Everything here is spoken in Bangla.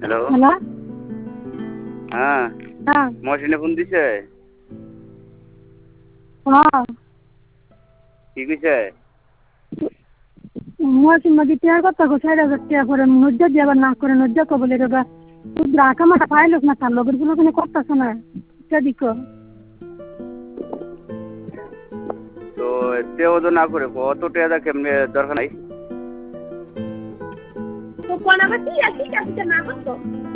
হ্যালো। হ্যালো। হ্যাঁ, হ্যাঁ। মহসিনে ফোন দিছে? হ্যাঁ। কি কইছে? মহসিন মাঝি টিয়ার কথা কো 4,000 টিয়া করে নজ্জা দিয়ে আবার না করে নজ্জা কো বলে রে বা রাখা মাথা পাইলস না তার লগের গুলো কোনো করতেছ না দিকো তো তেও তো না করে কত টাকা কেমনে দরকার নাই। তো কোন আবার কি আছে না করতো